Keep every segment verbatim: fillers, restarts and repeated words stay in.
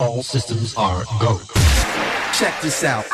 All systems are go. Check this out.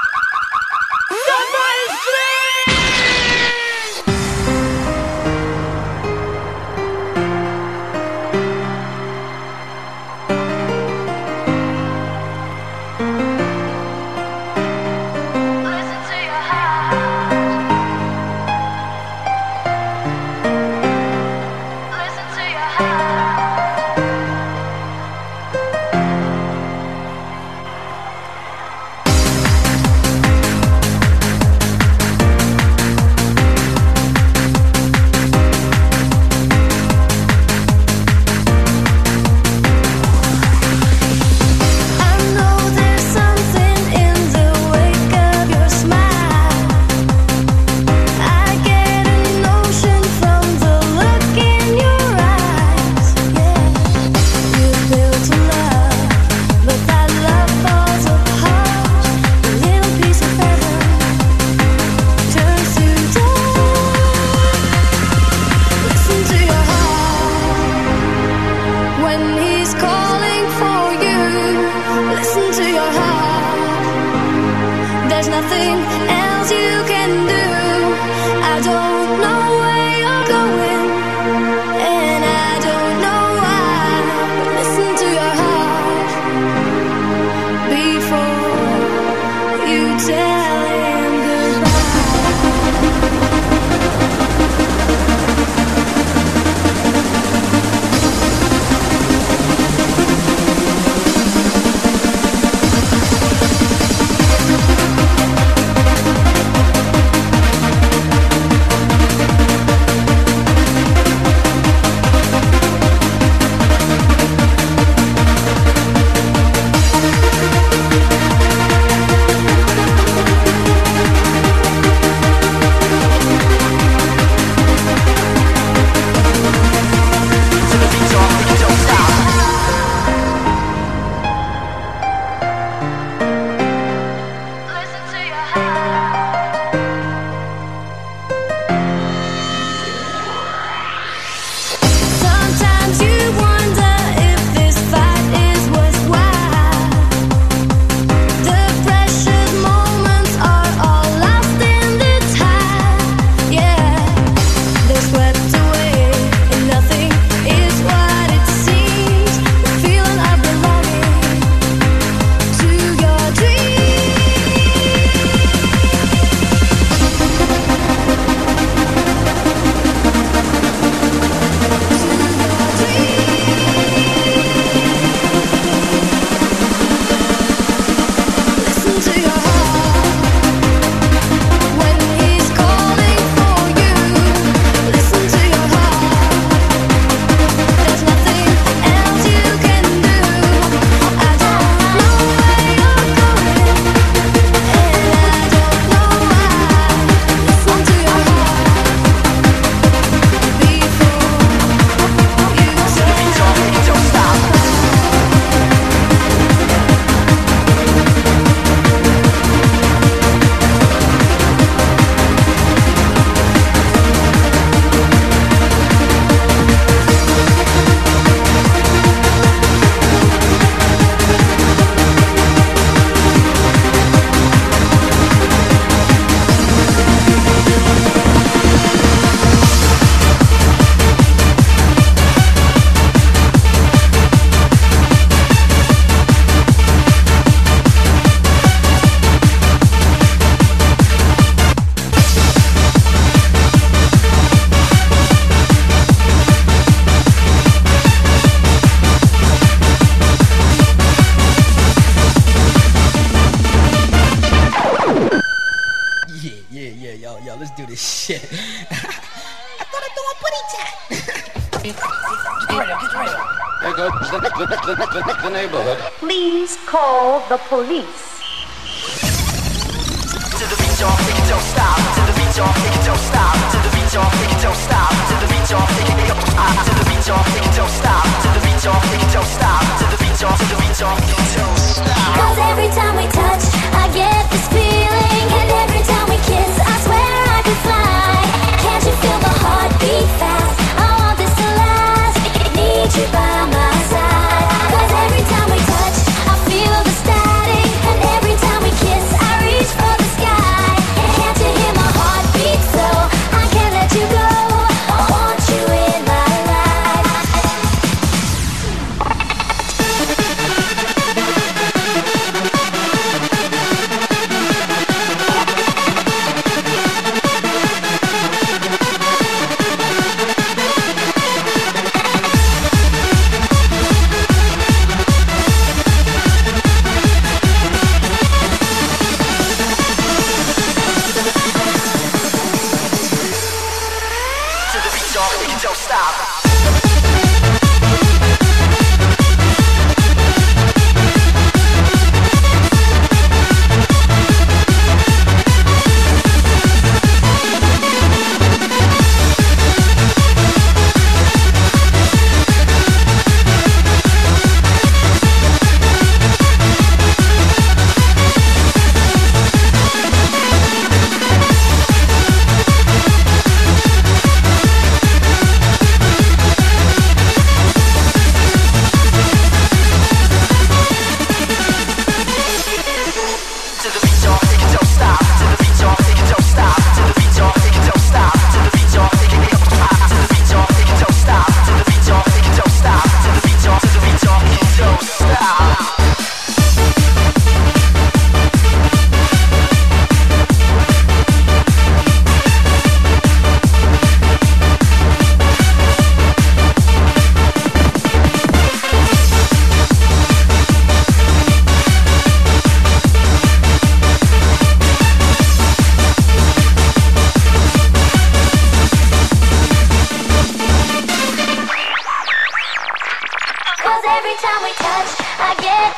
The neighborhood. Please call the police. To the beat, y'all, take it, don't stop. To the beat, y'all, take it, don't stop. To the beat, y'all, take it, don't stop. To the beat, y'all, take it, don't stop. To the beat, y'all, take it, don't stop. To the beat, y'all, take it, don't stop. To the beat, y'all, to the beat, y'all, take it, don't stop. 'Cause every time we touch, I get this feeling, and every time we kiss, I swear I could fly. Can't you feel the heart beat fast? I want this to last. Need you by my side. 'Cause every time we touch,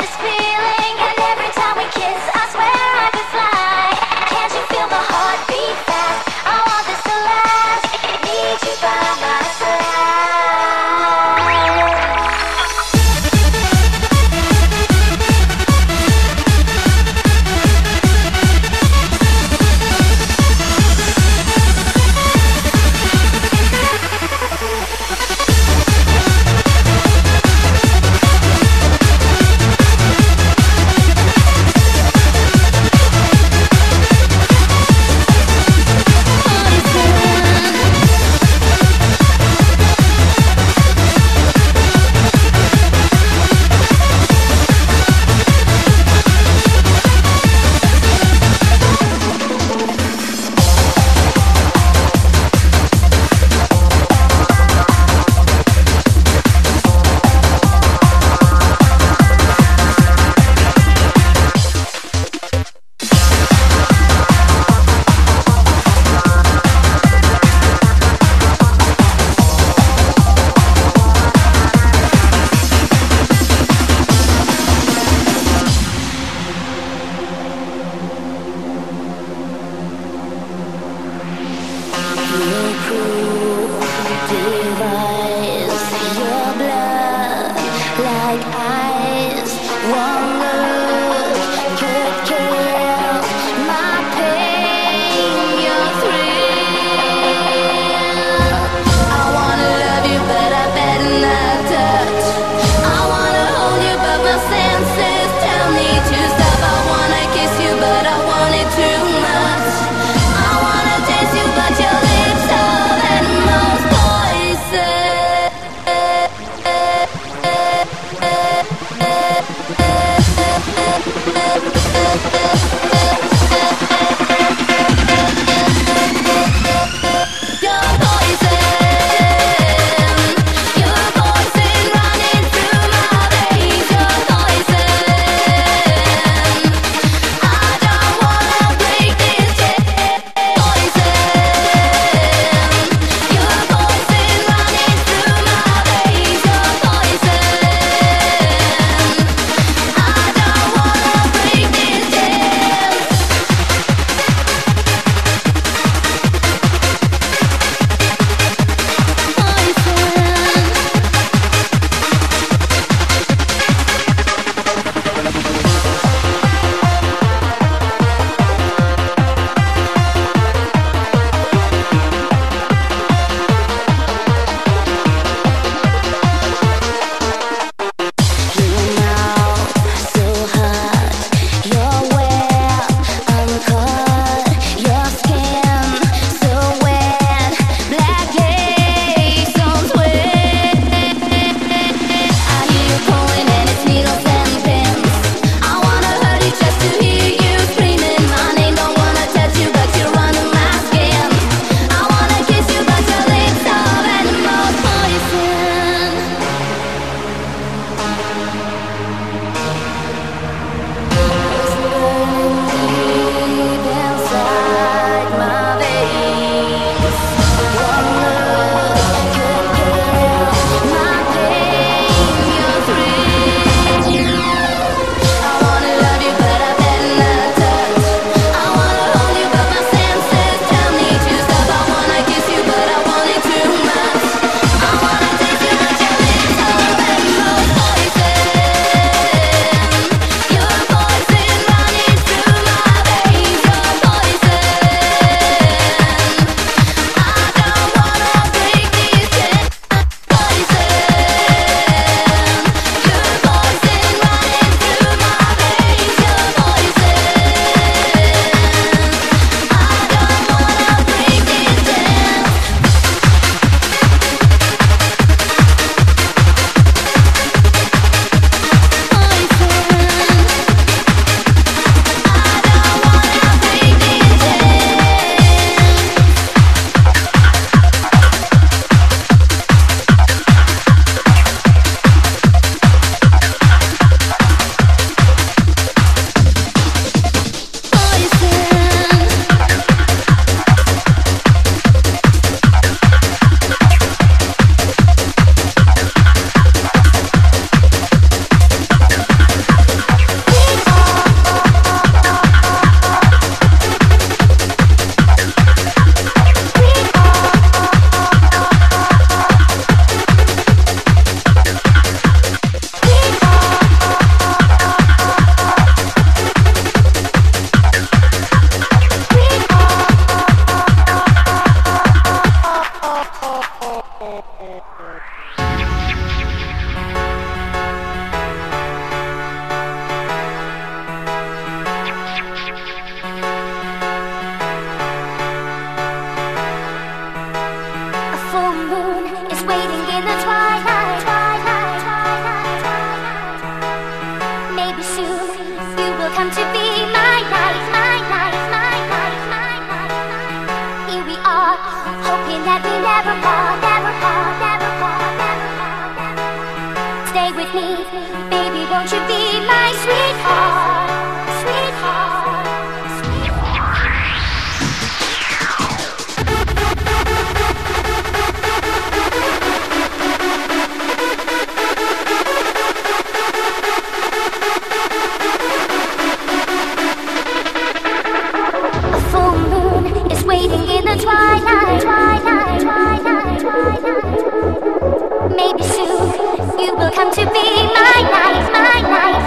this feeling, and every time we kiss, I swear I could fly. Can't you feel my heart beat fast? I want this to last. Need you by my side. Maybe soon you will come to be my night, my night, my night, my night. Here we are, hoping that we never fall, never fall, never fall, never fall, never fall. Stay with me, baby, won't you be my sweetheart, sweetheart, sweetheart. A full moon is waiting in the twilight, twilight, twilight, twilight. Maybe soon you will come to be my night, my night.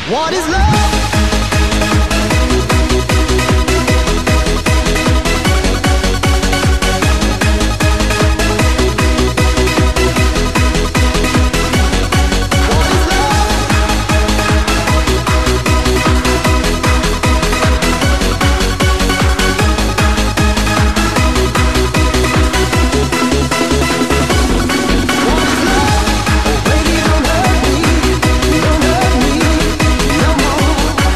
What is love? Baby, don't hurt me, don't hurt me no more.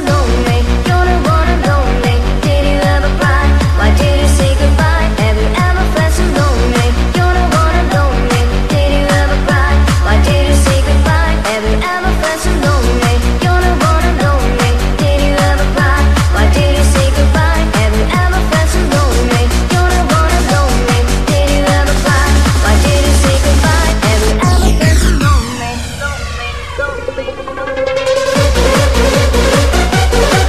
lonely? You're the one and lonely. Did you ever cry? Why did you say goodbye? Have you ever felt so lonely? You're the one and lonely. Did you ever cry? Why did you say goodbye? Have you ever felt so lonely? You're the one and lonely. Did you ever cry? Why did you say goodbye? Have you ever felt so lonely? You're the one and lonely. Did you ever cry? Why did you say goodbye? Have you ever felt so lonely? Lonely, lonely, lonely.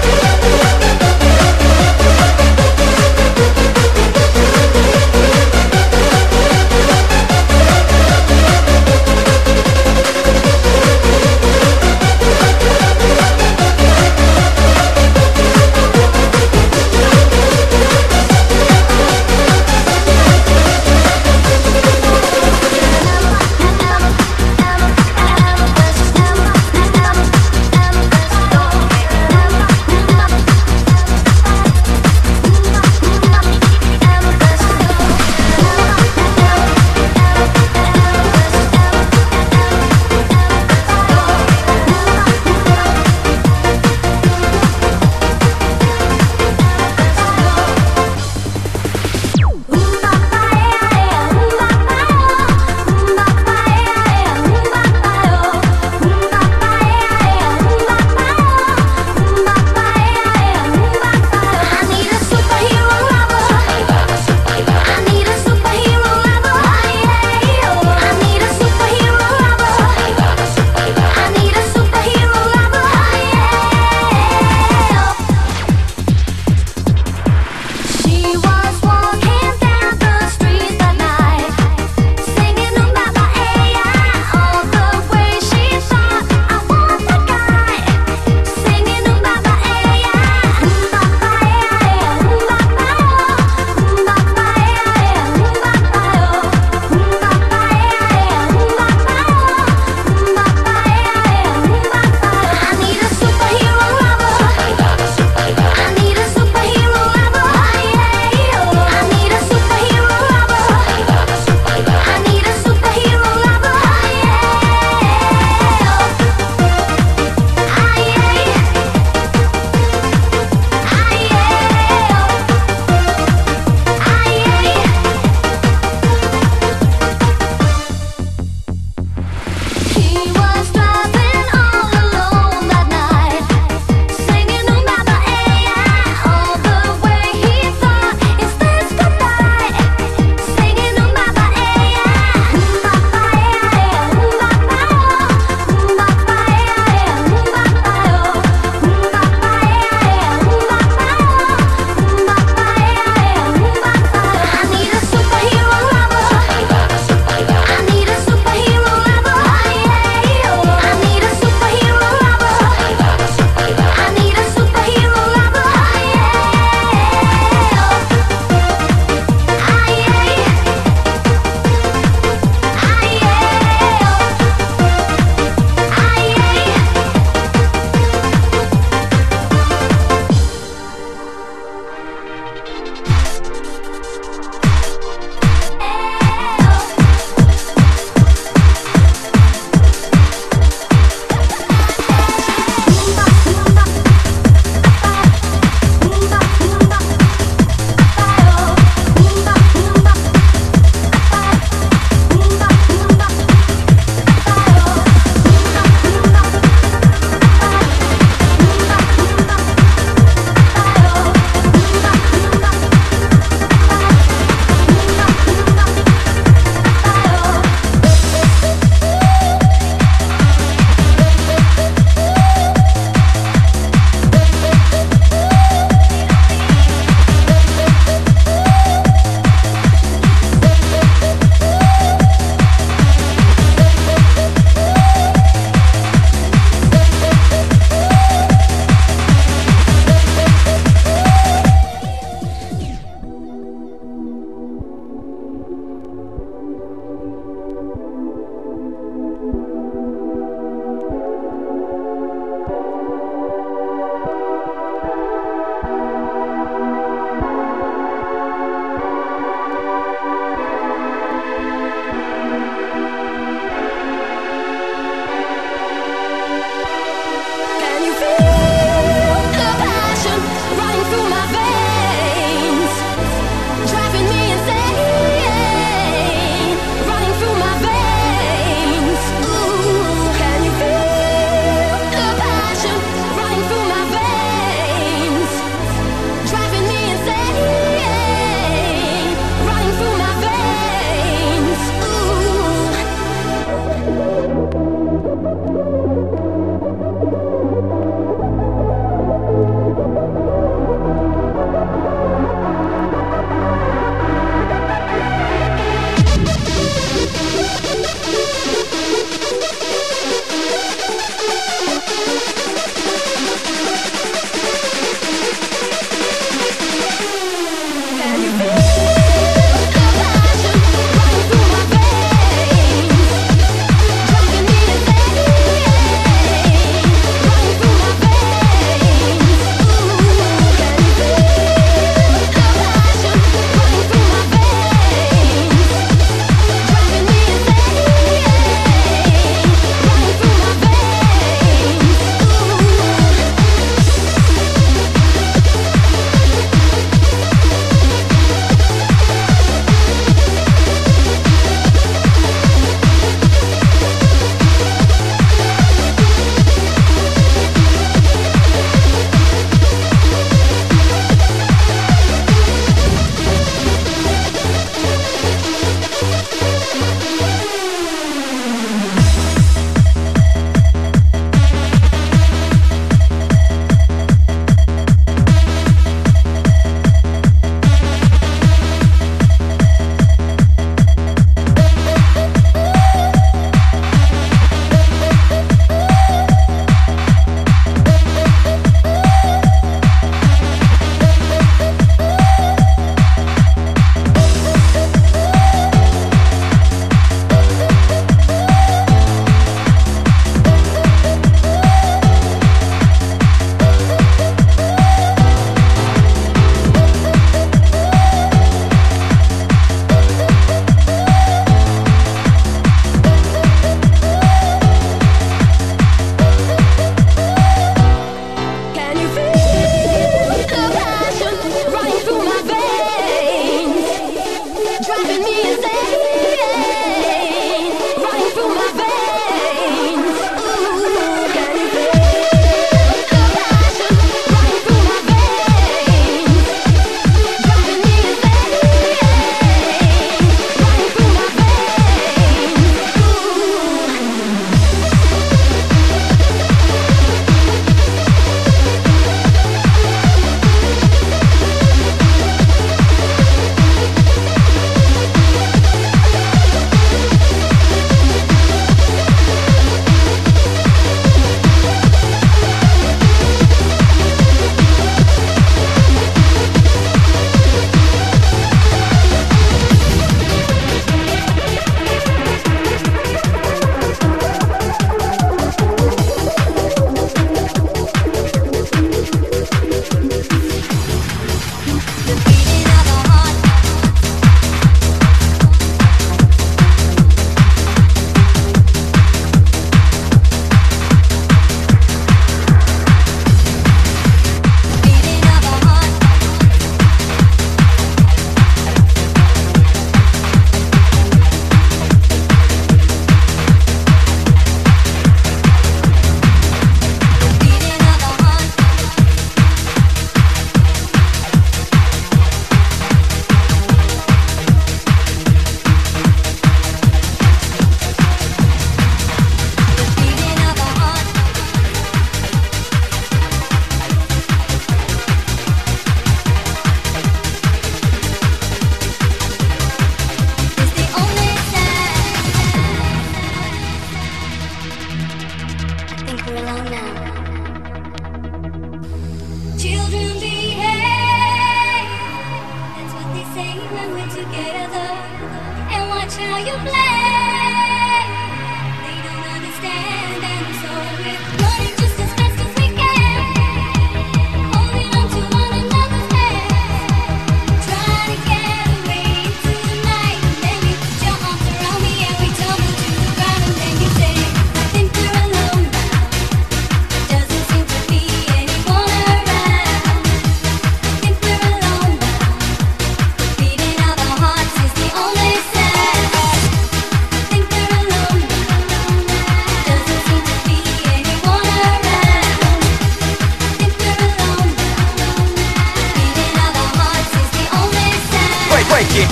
together and watch how you play. They don't understand, and so we're running just as fast as we can, holding on to one another's hands, trying to get away into the night. And then you put your arms around me and we tumble to the ground, and then you say, I think we're alone now. Doesn't seem to be anyone around. I think we're alone now. Beating of our hearts is the only sound. I think we're alone now. Doesn't seem to be anyone around. I think we're alone now. Beating of our hearts is the only sound. Break, break it.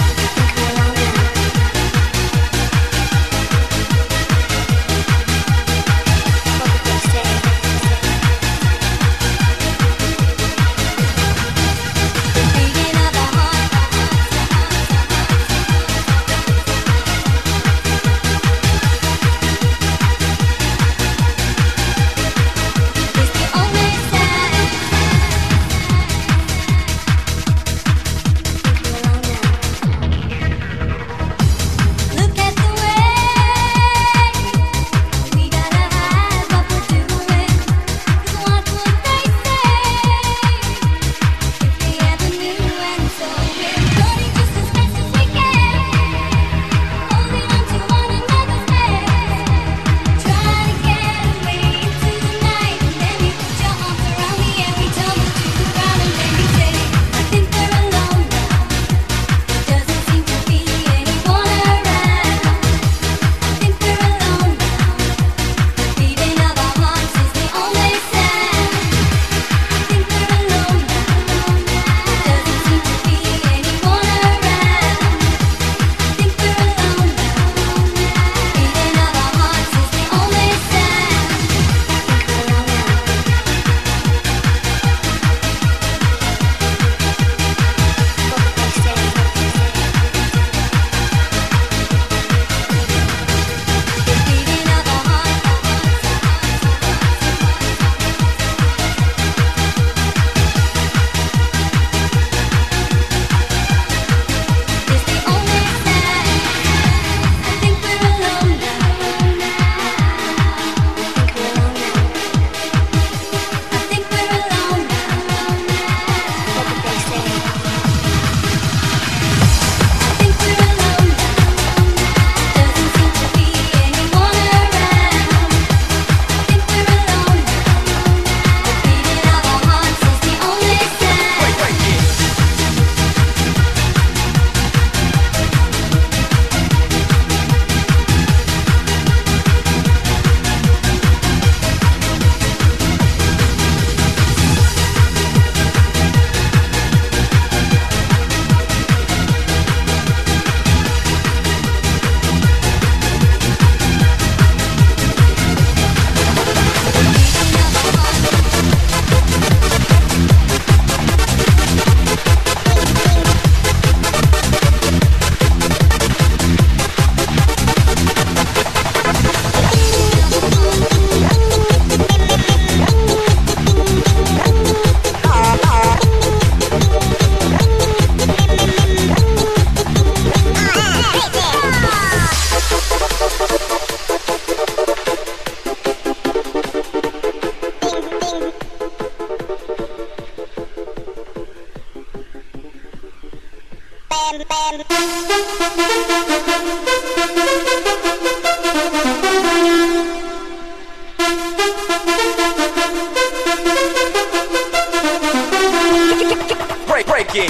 Beating of our hearts is the only sound. Look at the way we gotta hide what we're doing. 'Cause what would they say if they ever knew? And so we're running just as fast as we can, holding on to one another's hands, trying to get away into the night. And then you put your arms around me and we tumble to the ground, and then you say, I think we're alone now. Doesn't seem to be anyone around. I think we're alone now. Beating of our hearts is the only sound. I think we're alone now. Doesn't seem to be anyone around. I think we're alone now. Beating of our hearts is the only sound. Beating of our hearts is the only sound. I think we're alone now. I think we're alone now. What did they say? I think we're alone now. Doesn't seem to be anyone around. I think we're alone now. The beating of our hearts is the only sound. Break, break it. Break, break it.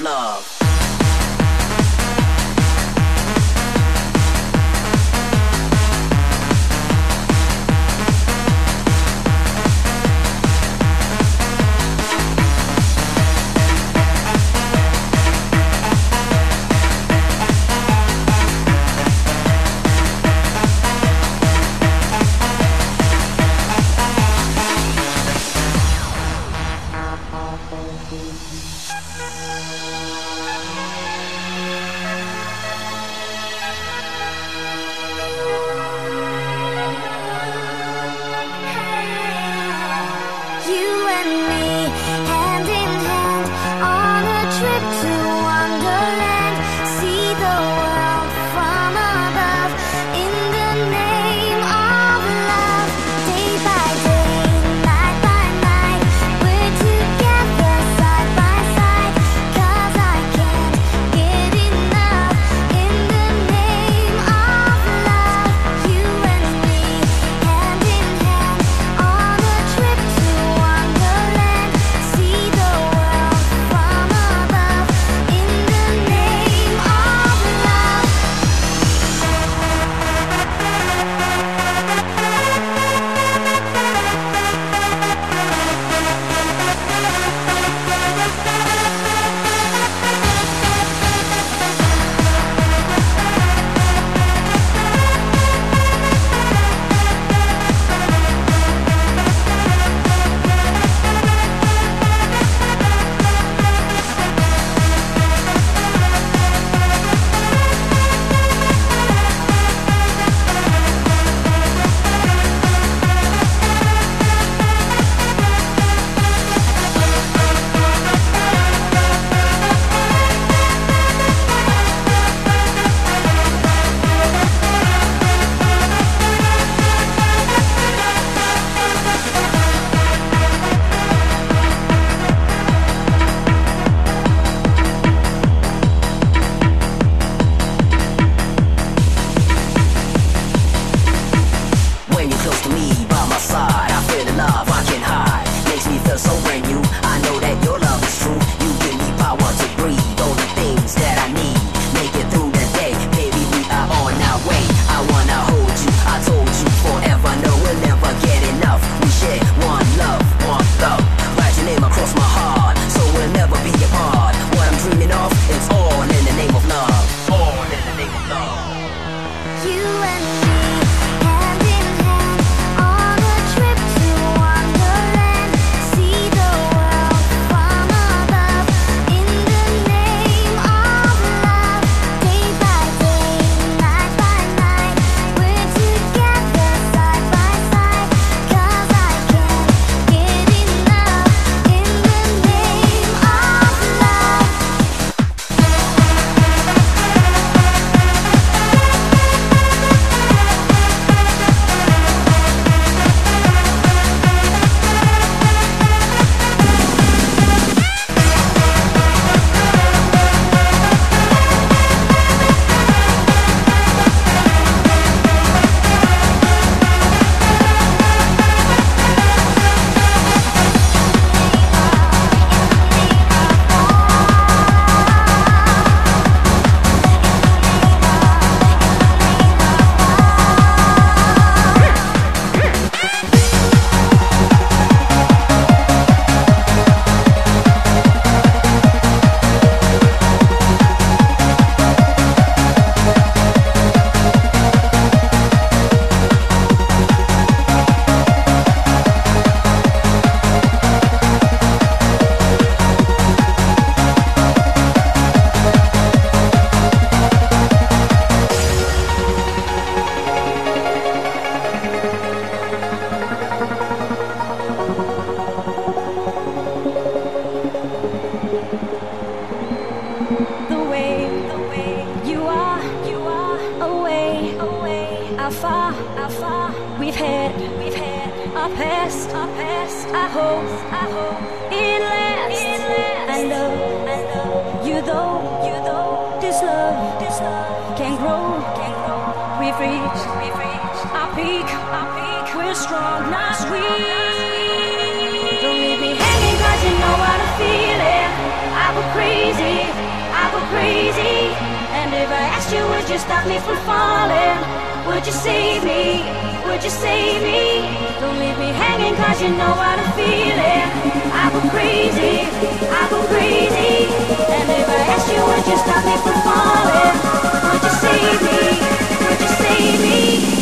love. our past, our past. I hope, I hope it lasts. It lasts. I know, I know. You though, you though. This love, this love can grow, can grow. We've reached, we've reached our peak, our peak. We're strong, not weak. Don't leave me hanging cause you know what I'm feeling. I go crazy, I go crazy. And if I asked you, would you stop me from falling? Would you save me? Would you save me? Don't leave me hanging cause you know what I'm feeling. I go crazy, I go crazy. And if I asked you, would you stop me from falling? Would you save me? Would you save me?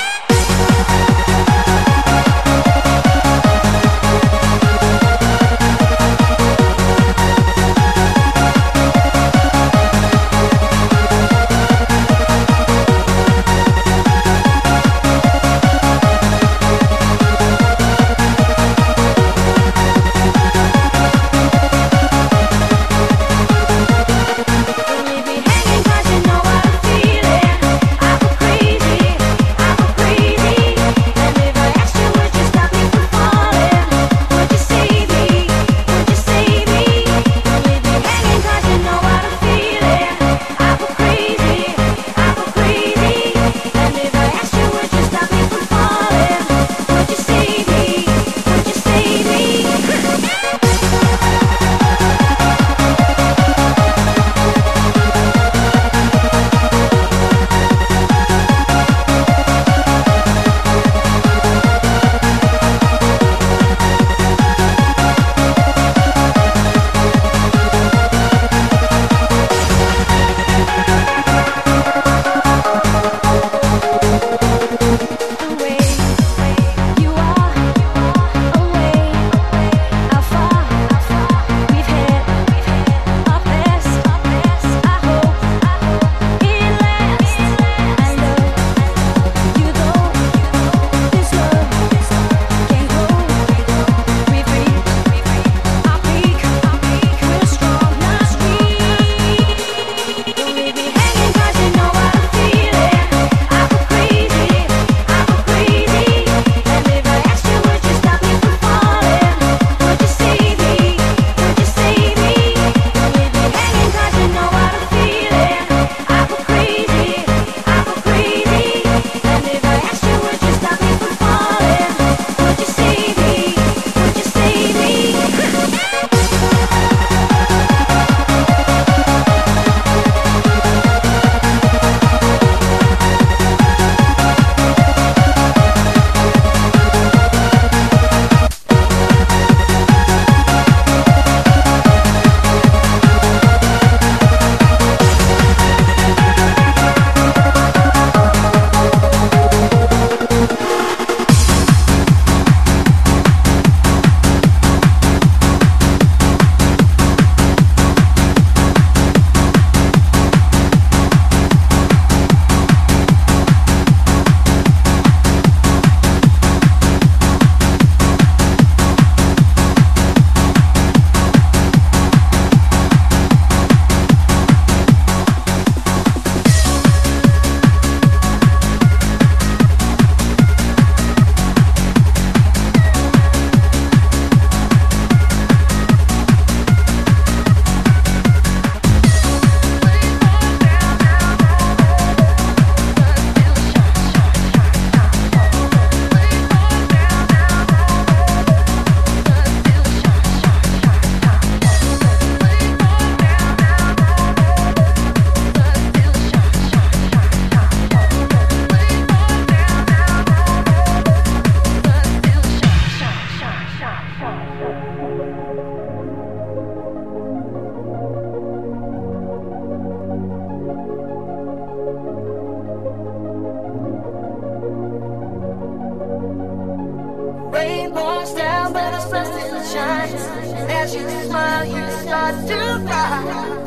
Rainbows down, but the sun still shines. And as you smile, you start to cry.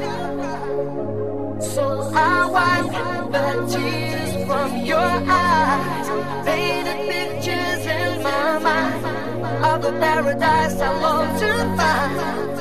So I wipe the tears from your eyes, painted pictures in my mind of the paradise I long to find.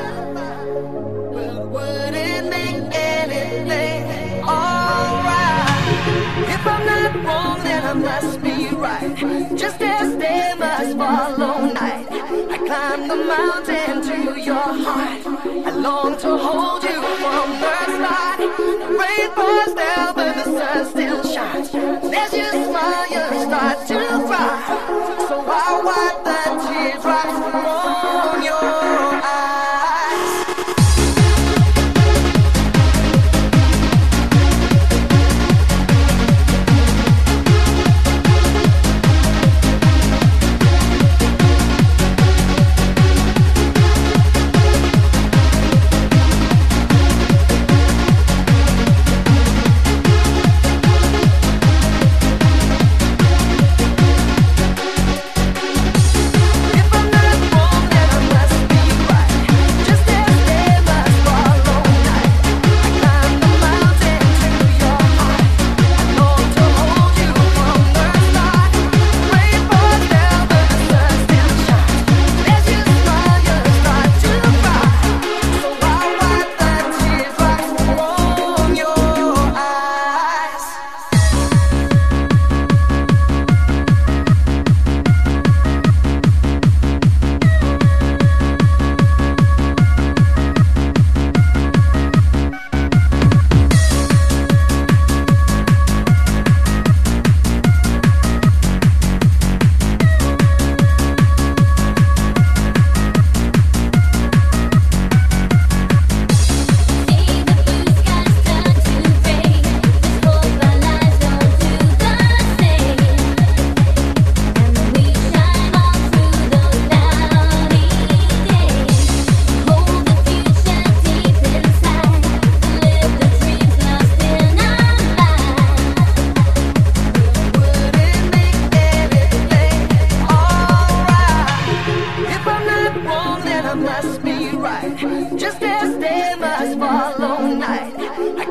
But would it make anything alright? If I'm not wrong, then I must be right. Just as day must follow night, I climb the mountain to your heart. I long to hold you from the start. Rain pours down, but the sun still shines. As you smile, you start to cry. So I wipe the teardrops from your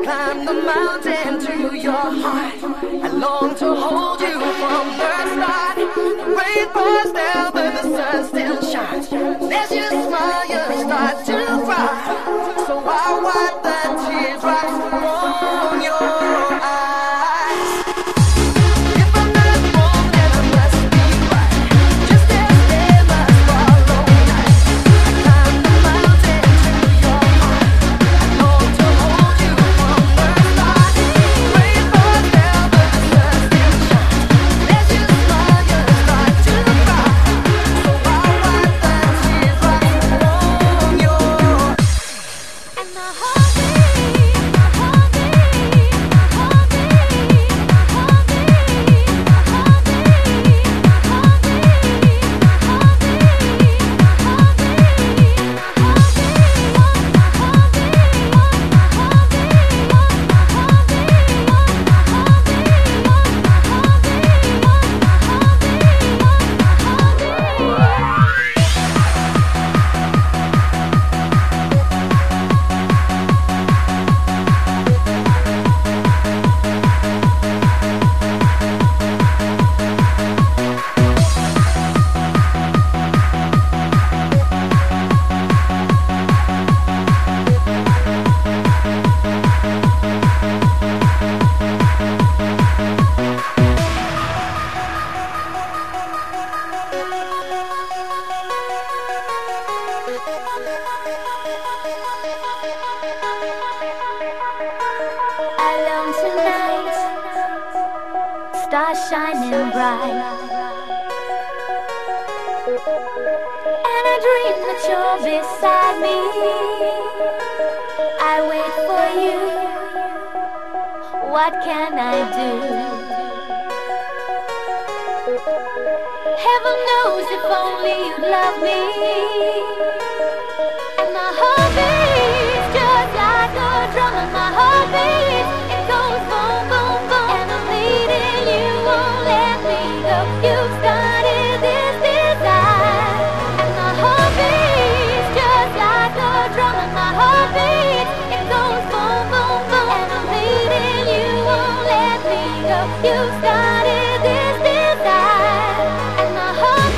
climb the mountain to your heart. I long to hold you from the start. Rain pours down, but the sun still shines. As you smile, you start to cry. So I wipe the teardrops from your eyes. If I'm not wrong, then I must be right. Just as they must follow night. I climb the mountain to your heart. I long to hold you from the start. Rain pours down, but the sun still shines. As you smile, you start to cry. So I wipe the teardrops from your And my heartbeat, my heartbeat, my heartbeat, my heartbeat, my heartbeat, my Alone tonight, stars shining bright, and I dream that you're beside me. I wait for you. What can I do? Heaven knows if only you'd love me. And my heart beats just like a drum, and my heart beats, it goes boom, boom, boom. And I'm needing you, won't let me go. You've started this desire. And my heart beats just like a drum, and my heart beats, it goes boom, boom, boom. And I'm needing you, won't let me go. You've started this desire. And my heart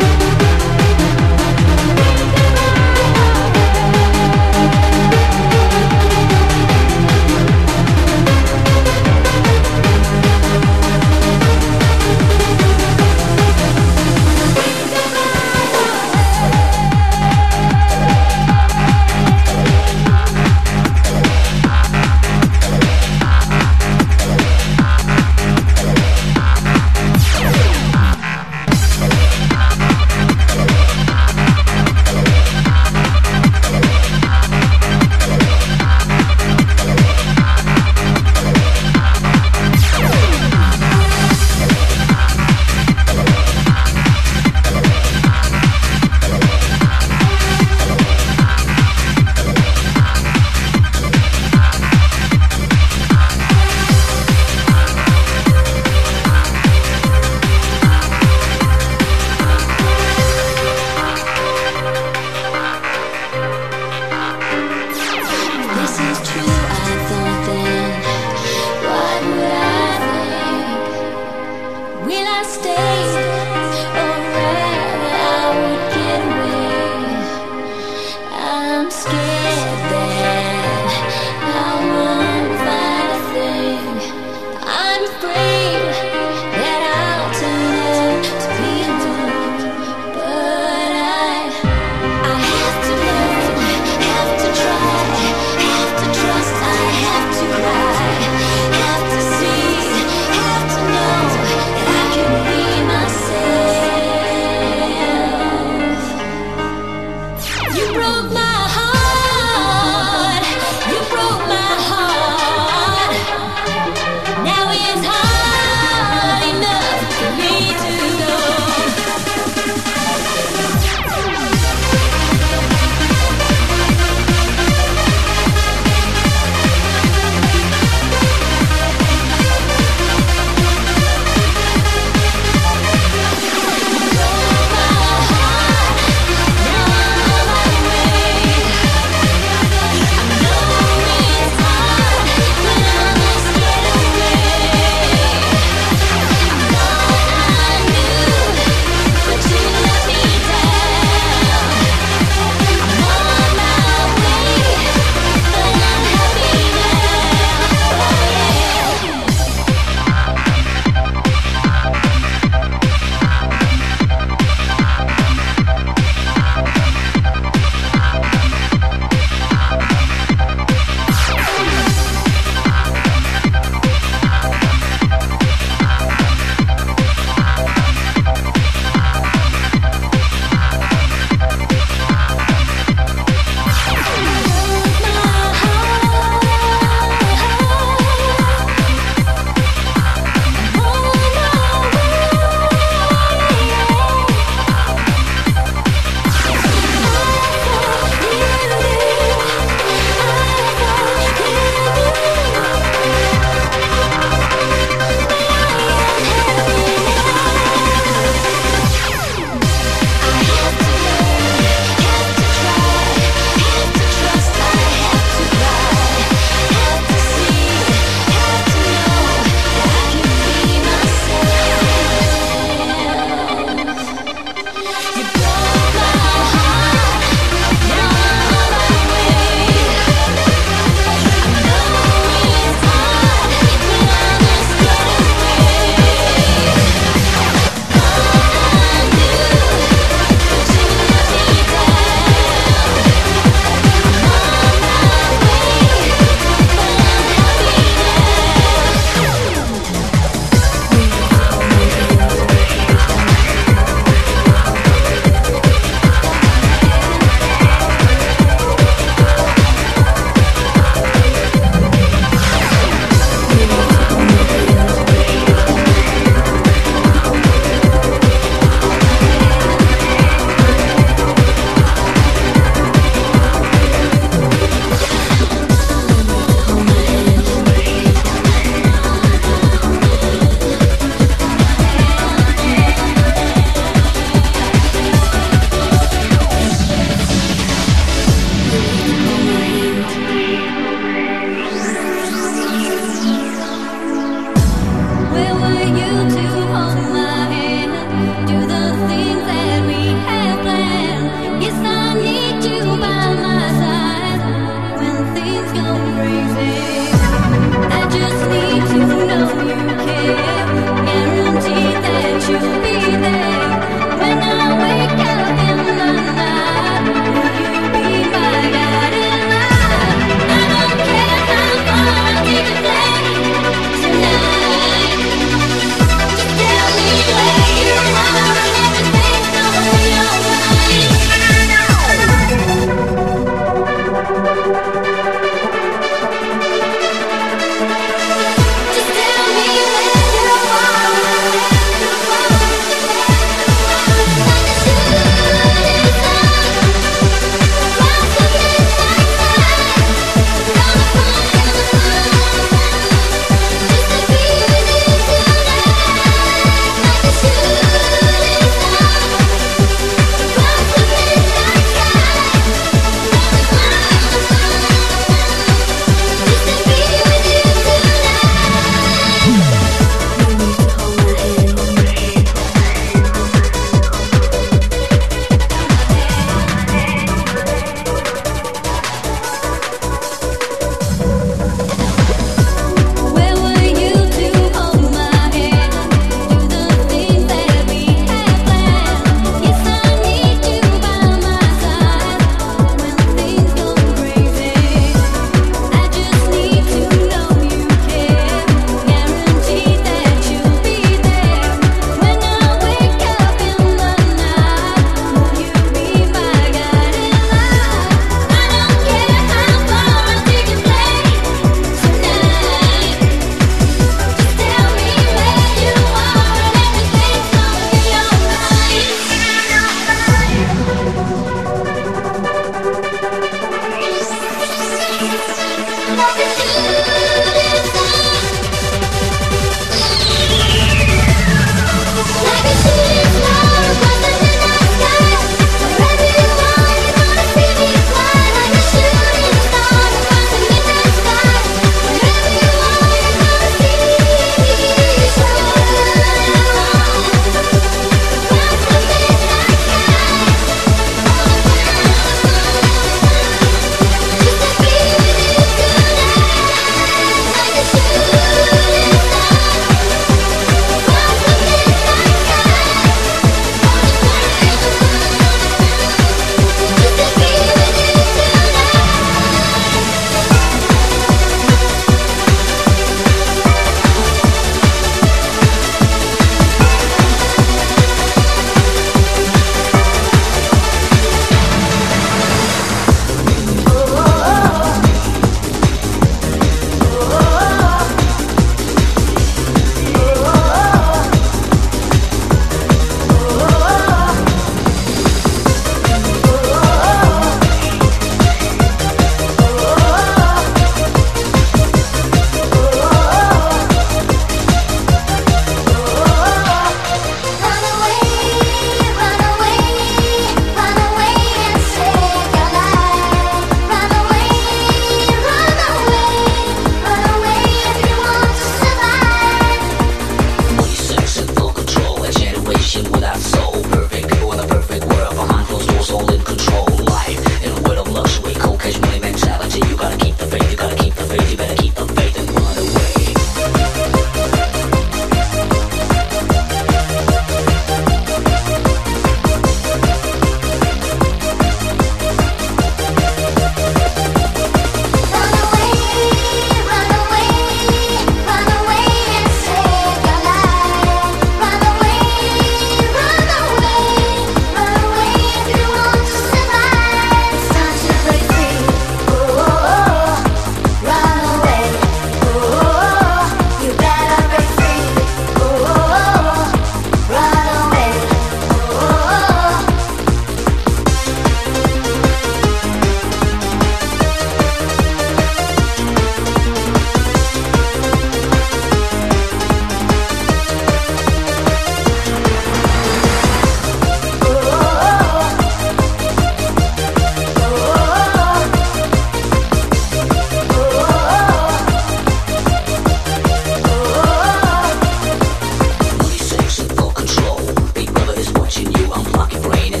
fucking brain is